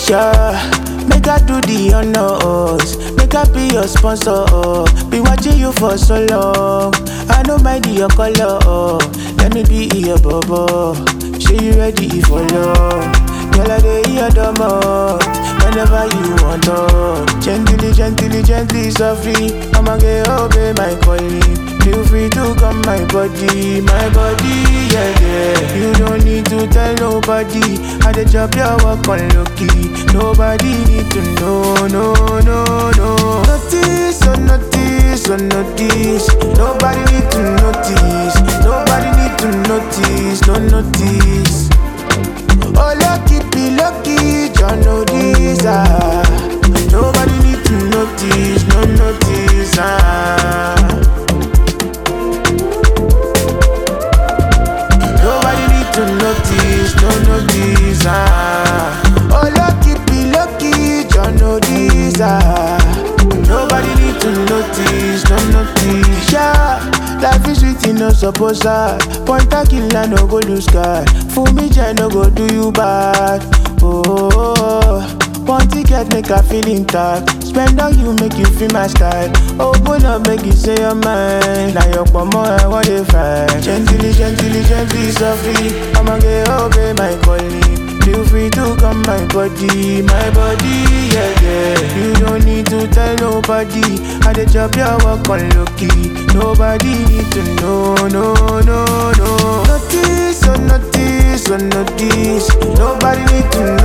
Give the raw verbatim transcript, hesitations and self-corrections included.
Sure, make I do the honors, make I be your sponsor. Oh. Be watching you for so long, I know mind your color. Oh. Let me be your bubble, show you ready for love. Girl, I dey hear the more, whenever you want to. Gently, gently, gently, softly, I'ma get obey my calling. Feel free to come my body, my body, yeah, yeah. You don't need to tell nobody, I dey drop your work on low key. Nobody need to know, no, no, no. Notice, oh notice, oh notice. Nobody need to notice, nobody need to notice, no notice. Oh lucky, be lucky, John know this, ah. Nobody need to notice, no notice, ah. Nobody need to notice, no notice, ah. Oh lucky, be lucky, John know this, ah. Nobody need to notice, no notice, yeah. Life is sweet, no suppose that. Point a kill and no go lose guard. Fool me, I no go do you bad. Oh, one ticket make I feel intact. Spend on you, make you feel my style. Open up, make you say your mind. Now your pomo, I want to fight. Gently, gently, gently, softly, I'ma get obey my calling. Feel free to come my body, my body, yeah, yeah. You don't need to tell nobody, I dey drop your work on low key. Nobody need to know, no, no, no. Notice, oh notice, oh notice. Nobody need to